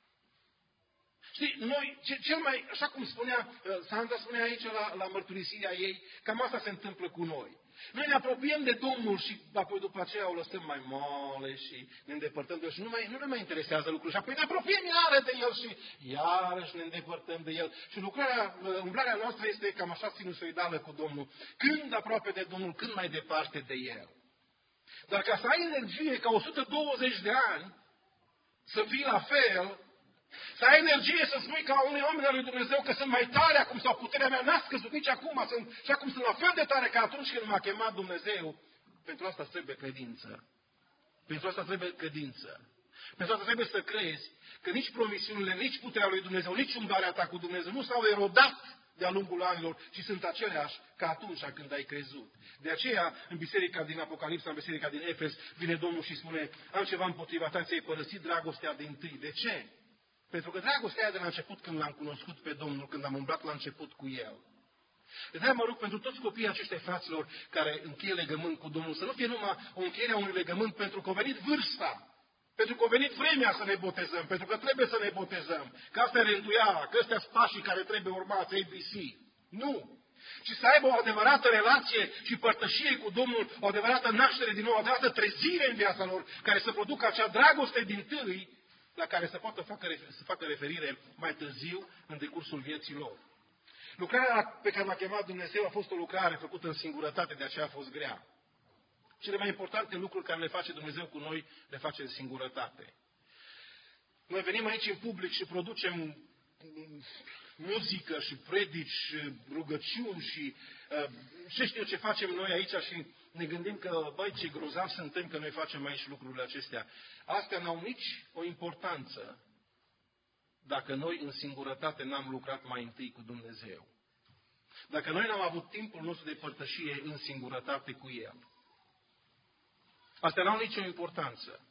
Știi, noi, cel mai, așa cum spunea, Sandra spunea aici la, la mărturisirea ei, cam asta se întâmplă cu noi. Noi ne apropiem de Domnul și apoi după aceea o lăsăm mai moale și ne îndepărtăm de El și nu, mai, nu ne mai interesează lucrul. Și apoi ne apropiem iară de El și iarăși ne îndepărtăm de El. Și lucrarea, umblarea noastră este cam așa sinusoidală cu Domnul. Când aproape de Domnul, când mai departe de El. Dar ca să ai energie ca o sută douăzeci de ani, să fii la fel, să ai energie să spui ca unui oameni al lui Dumnezeu că sunt mai tare acum sau puterea mea n-a scăzut nici acum sunt, și acum sunt la fel de tare ca atunci când m-a chemat Dumnezeu. Pentru asta trebuie credință. Pentru asta trebuie credință. Pentru asta trebuie să crezi că nici promisiunile, nici puterea lui Dumnezeu, nici umblarea ta cu Dumnezeu nu s-au erodat de-a lungul anilor, ci sunt aceleași ca atunci când ai crezut. De aceea, în biserica din Apocalipsa, în biserica din Efes, vine Domnul și spune, am ceva împotriva ta, ți-ai părăsit dragostea din tâi. De ce? Pentru că dragostea aia de la început, când l-am cunoscut pe Domnul, când am umblat la început cu El. De-aia mă rog pentru toți copiii aceștia fraților care încheie legământ cu Domnul, să nu fie numai o încheiere a unui legământ pentru că a venit vârsta. Pentru că a venit vremea să ne botezăm, pentru că trebuie să ne botezăm, că asta e rânduiala, că ăstea sunt pașii care trebuie urmați, A B C. Nu! Și să aibă o adevărată relație și părtășie cu Domnul, o adevărată naștere din nou, o adevărată trezire în viața lor, care să producă acea dragoste din tâi, la care să poată facă, să facă referire mai târziu în decursul vieții lor. Lucrarea pe care l-a chemat Dumnezeu a fost o lucrare făcută în singurătate, de aceea a fost grea. Cele mai importante lucruri care le face Dumnezeu cu noi, le face în singurătate. Noi venim aici în public și producem muzică și predici, rugăciuni și ce știu ce facem noi aici și ne gândim că, băi, ce grozavi suntem că noi facem aici lucrurile acestea. Astea n-au nici o importanță dacă noi în singurătate n-am lucrat mai întâi cu Dumnezeu. Dacă noi n-am avut timpul nostru de părtășie în singurătate cu El. Astea n-au nicio importanță.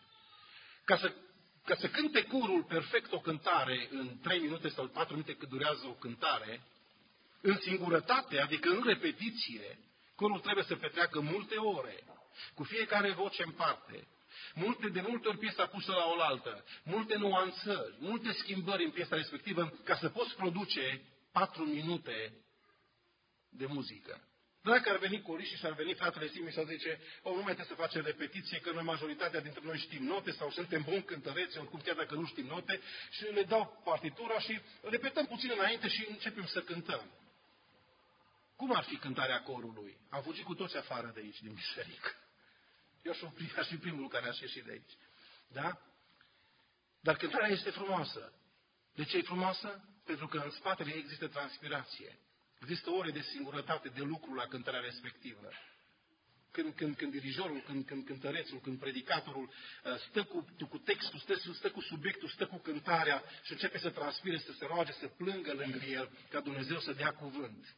Ca să, ca să cânte curul perfect o cântare în trei minute sau patru minute cât durează o cântare, în singurătate, adică în repetiție, curul trebuie să petreacă multe ore, cu fiecare voce în parte. multe, de multe ori piesa pusă la oaltă, multe nuanțări, multe schimbări în piesa respectivă, ca să poți produce patru minute de muzică. Dacă ar veni coriștii și ar veni fratele Simi și ar zice, o, nu mai trebuie să facem repetiție, că noi majoritatea dintre noi știm note sau suntem buni cântăreți, oricum chiar dacă nu știm note, și le dau partitura și repetăm puțin înainte și începem să cântăm. Cum ar fi cântarea corului? Am fugit cu toți afară de aici, din biserică. Eu aș fi primul care aș ieși de aici. Da? Dar cântarea este frumoasă. De ce e frumoasă? Pentru că în spatele ei există transpirație. Există ore de singurătate, de lucru la cântarea respectivă. Când, când, când dirijorul, când, când cântărețul, când predicatorul stă cu, cu textul, stă, stă cu subiectul, stă cu cântarea și începe să transpire, să se roage, să plângă lângă el, ca Dumnezeu să dea cuvânt.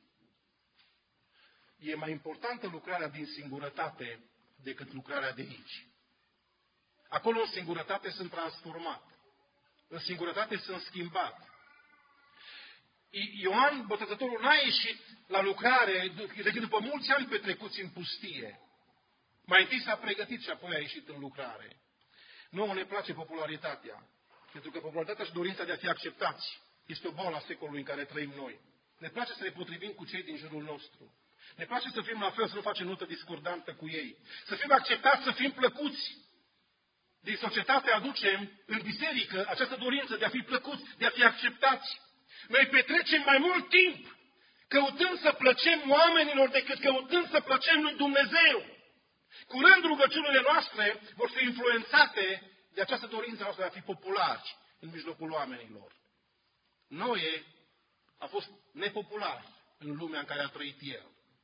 E mai importantă lucrarea din singurătate decât lucrarea de aici. Acolo în singurătate sunt transformat. În singurătate sunt schimbat. Ioan Botezătorul n-a ieșit la lucrare decât după mulți ani petrecuți în pustie. Mai întâi s-a pregătit și apoi a ieșit în lucrare. Nouă ne place popularitatea, pentru că popularitatea și dorința de a fi acceptați este o boală a secolului în care trăim noi. Ne place să ne potrivim cu cei din jurul nostru. Ne place să fim la fel, să nu facem notă discordantă cu ei. Să fim acceptați, să fim plăcuți. Din societate aducem în biserică această dorință de a fi plăcuți, de a fi acceptați. Noi petrecem mai mult timp căutând să plăcem oamenilor decât căutând să plăcem lui Dumnezeu. Curând rugăciunile noastre vor fi influențate de această dorință noastră de a fi populari în mijlocul oamenilor. Noe a fost nepopular în lumea în care a trăit el.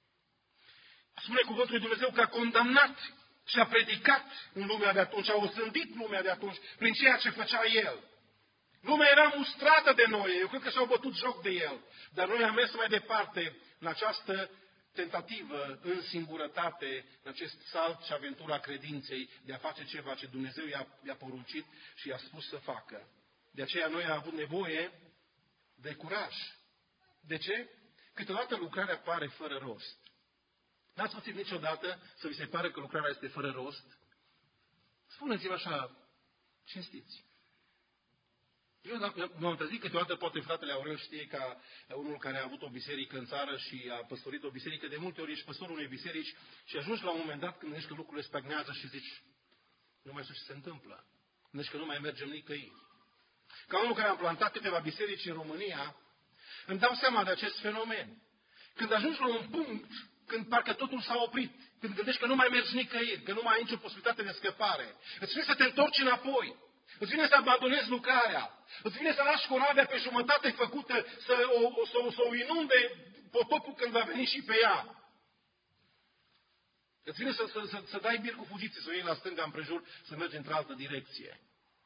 Spune cuvântul lui Dumnezeu că a condamnat și a predicat în lumea de atunci, a osândit lumea de atunci prin ceea ce făcea el. Lumea era mustrată de noi, eu cred că și-au bătut joc de el, dar noi am mers mai departe în această tentativă, în singurătate, în acest salt și aventura credinței de a face ceva ce Dumnezeu i-a, i-a poruncit și i-a spus să facă. De aceea noi am avut nevoie de curaj. De ce? Câteodată lucrarea pare fără rost. N-ați pățit niciodată să vi se pare că lucrarea este fără rost? Spuneți-vă așa, cinstiți. Eu m-am trezit câteodată, poate fratele Aurel știe, ca unul care a avut o biserică în țară și a păstorit o biserică, de multe ori ești păstorul unei biserici și ajungi la un moment dat când ești că lucrurile stagnează și zici, nu mai știu ce se întâmplă. Gândești că nu mai mergem nicăieri. Ca unul care a plantat câteva biserici în România, îmi dau seama de acest fenomen. Când ajungi la un punct, când parcă totul s-a oprit, când gândești că nu mai mergi nicăieri, că nu mai ai nicio posibilitate de scăpare, îți vine să te întorci înapoi. Îți vine să abandonezi lucrarea. Îți vine să lași corabia pe jumătate făcută, să o, să, să o inunde potopul când va veni și pe ea. Îți vine să, să, să, să dai bir cu fugiții, să o iei la stânga împrejur, să mergi într-altă direcție.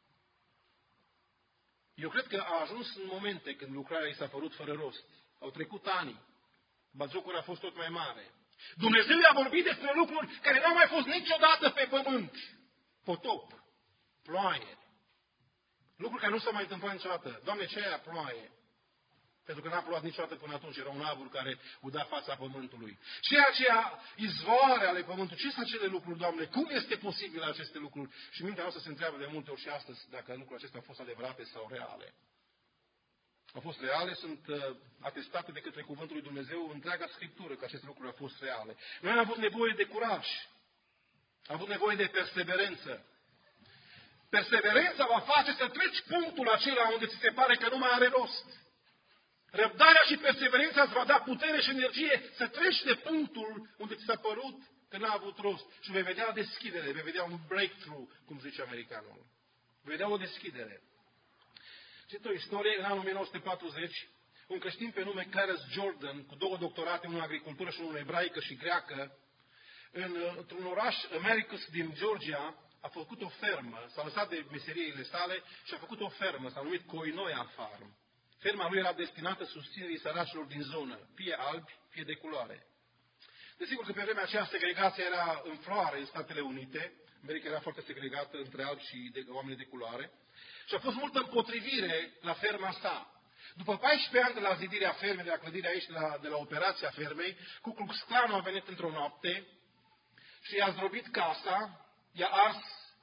Eu cred că a ajuns în momente când lucrarea i s-a părut fără rost. Au trecut ani. Batjocul a fost tot mai mare. Dumnezeu i-a vorbit despre lucruri care n-au mai fost niciodată pe pământ. Potop, ploaie. Lucruri care nu s-au mai întâmplat niciodată. Doamne, ce aia ploaie? Pentru că n-a plouat niciodată până atunci. Era un abur care uda fața pământului. Ce aceea izvoare ale pământului? Ce sunt acele lucruri, Doamne? Cum este posibil aceste lucruri? Și mintea noastră se întreabă de multe ori și astăzi dacă lucrurile acestea au fost adevărate sau reale. Au fost reale, sunt uh, atestate de către Cuvântul lui Dumnezeu, întreaga Scriptură, că aceste lucruri au fost reale. Noi am avut nevoie de curaj. Am avut nevoie de perseverență. Perseverența va face să treci punctul acela unde ți se pare că nu mai are rost. Răbdarea și perseverența îți va da putere și energie să treci de punctul unde ți s-a părut că n-a avut rost. Și vei vedea o deschidere, vei vedea un breakthrough, cum zice americanul. Vei vedea o deschidere. Cit o istorie, în anul o mie nouă sute patruzeci, un creștin pe nume Clarence Jordan, cu două doctorate, unul în agricultură și unul în ebraică și greacă, în, într-un oraș, Americus, din Georgia, a făcut o fermă, s-a lăsat de meseriile sale și a făcut o fermă, s-a numit Koinonia Farm. Ferma lui era destinată susținerii săracilor din zonă, fie albi, fie de culoare. Desigur că pe vremea aceea segregația era în floare în Statele Unite, America era foarte segregată între albi și de, oameni de culoare, și a fost multă împotrivire la ferma sa. După paisprezece ani de la zidirea fermei, de la clădirea aici, de la, de la operația fermei, Ku Klux Klanul a venit într-o noapte și i-a zdrobit casa, i-a ars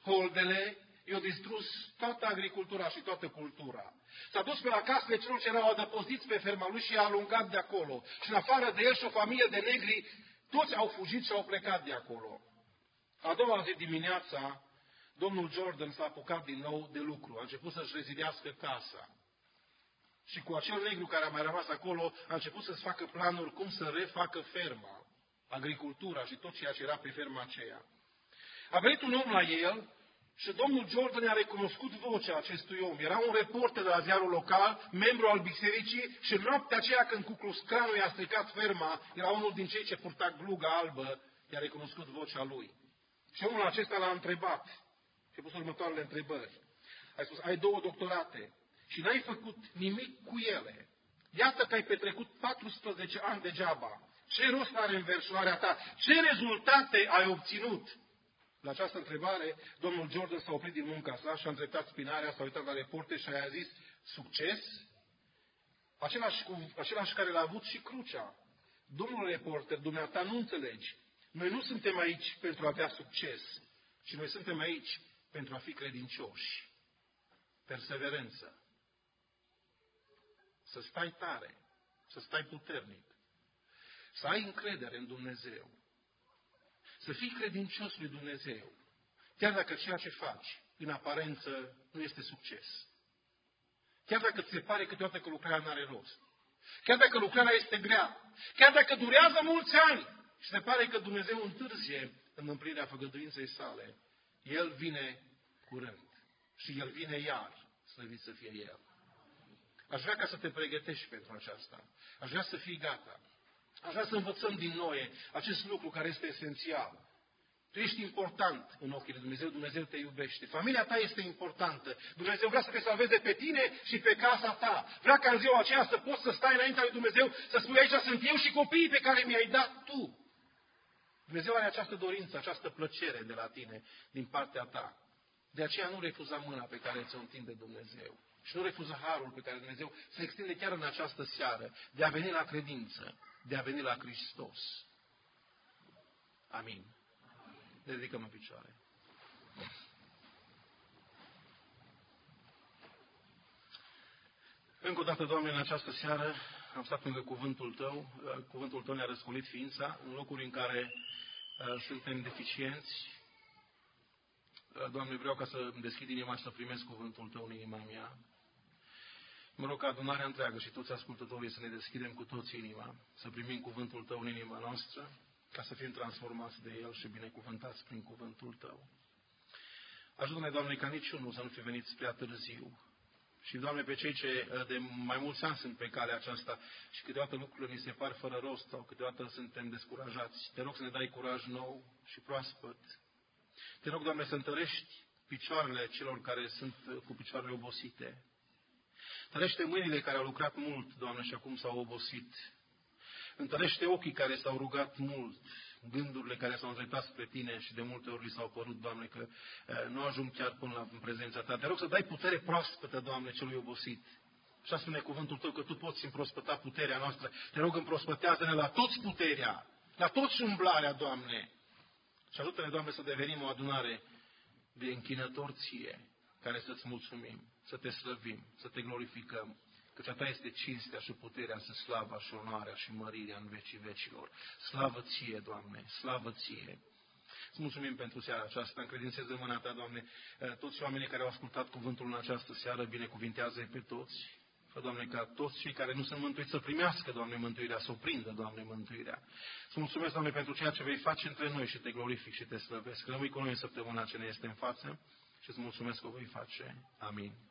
holdele, i-a distrus toată agricultura și toată cultura. S-a dus pe la casele celor ce erau adăpostiți pe ferma lui și i-a alungat de acolo. Și în afară de el și o familie de negri, toți au fugit și au plecat de acolo. A doua zi dimineața, domnul Jordan s-a apucat din nou de lucru. A început să-și rezidească casa. Și cu acel negru care a mai rămas acolo, a început să-ți facă planuri cum să refacă ferma, agricultura și tot ceea ce era pe ferma aceea. A venit un om la el și domnul Jordan i-a recunoscut vocea acestui om. Era un reporter de la ziarul local, membru al bisericii și în noaptea aceea când Ku Klux Klanul i-a stricat ferma, era unul din cei ce purta gluga albă, i-a recunoscut vocea lui. Și omul acesta l-a întrebat și a pus următoarele întrebări. A spus, ai două doctorate și n-ai făcut nimic cu ele. Iată că ai petrecut paisprezece ani degeaba. Ce rost are înverșunarea ta? Ce rezultate ai obținut? La această întrebare, domnul Jordan s-a oprit din munca sa și a îndreptat spinarea, s-a uitat la reporter și a zis, succes? Același, cu, același care l-a avut și crucea. Domnul reporter, dumneata nu înțelegi. Noi nu suntem aici pentru a avea succes, ci noi suntem aici pentru a fi credincioși. Perseverență. Să stai tare, să stai puternic, să ai încredere în Dumnezeu. Să fii credincios lui Dumnezeu, chiar dacă ceea ce faci, în aparență, nu este succes. Chiar dacă ți se pare câteodată că lucrarea nu are rost. Chiar dacă lucrarea este grea. Chiar dacă durează mulți ani și se pare că Dumnezeu întârzie în împlinirea făgăduinței sale, El vine curând. Și El vine iar, slăvit să fie El. Aș vrea ca să te pregătești pentru aceasta. Aș vrea să fii gata. Aș vrea să învățăm din noi acest lucru care este esențial. Tu ești important în ochii lui Dumnezeu, Dumnezeu te iubește. Familia ta este importantă. Dumnezeu vrea să te salveze pe tine și pe casa ta. Vrea ca în ziua aceea să poți să stai înaintea lui Dumnezeu, să spui aici sunt eu și copiii pe care mi-ai dat tu. Dumnezeu are această dorință, această plăcere de la tine, din partea ta. De aceea nu refuza mâna pe care ți-o întinde Dumnezeu. Și nu refuza harul pe care Dumnezeu se extinde chiar în această seară, de a veni la credință, de a veni la Hristos. Amin. Ne ridicăm în picioare. Încă o dată, Doamne, în această seară am stat lângă cuvântul Tău. Cuvântul Tău ne-a răscolit ființa în locuri în care uh, suntem deficienți. Uh, Doamne, vreau ca să îmi deschid inima și să primesc cuvântul Tău în inima mea. Mă rog ca adunarea întreagă și toți ascultătorii să ne deschidem cu toți inima, să primim cuvântul Tău în inima noastră, ca să fim transformați de El și binecuvântați prin cuvântul Tău. Ajută-ne, Doamne, ca niciunul să nu fi venit prea târziu. Și, Doamne, pe cei ce de mai mulți ani sunt pe calea aceasta și câteodată lucrurile ni se par fără rost sau câteodată suntem descurajați, te rog să ne dai curaj nou și proaspăt. Te rog, Doamne, să întărești picioarele celor care sunt cu picioarele obosite. Întărește mâinile care au lucrat mult, Doamne, și acum s-au obosit. Întărește ochii care s-au rugat mult, gândurile care s-au îndreptat spre Tine și de multe ori li s-au părut, Doamne, că nu ajung chiar până la în prezența Ta. Te rog să dai putere proaspătă, Doamne, celui obosit. Așa spune cuvântul Tău că Tu poți împrospăta puterea noastră. Te rog, împrospătează-ne la toți puterea, la toți umblarea, Doamne. Și ajută-ne, Doamne, să devenim o adunare de închinători Ție, care să-ți mulțumim, să Te slăvim, să Te glorificăm, căci a Ta este cinstea și puterea, să slava și onoarea și mărirea în vecii vecilor. Slavă Ție, Doamne, slavă Ție! Îți mulțumim pentru seara aceasta, încredințez în mâna Ta, Doamne, toți oamenii care au ascultat cuvântul în această seară, binecuvintează pe toți. Fă, Doamne, ca toți cei care nu sunt mântuiți să primească, Doamne, mântuirea, să o prindă, Doamne, mântuirea. Îți mulțumesc, Doamne, pentru ceea ce vei face între noi și Te glorific și Te slăvesc. Rămâi cu noi în săptămâna ce ne este în față și îți mulțumesc că o vei face. Amin.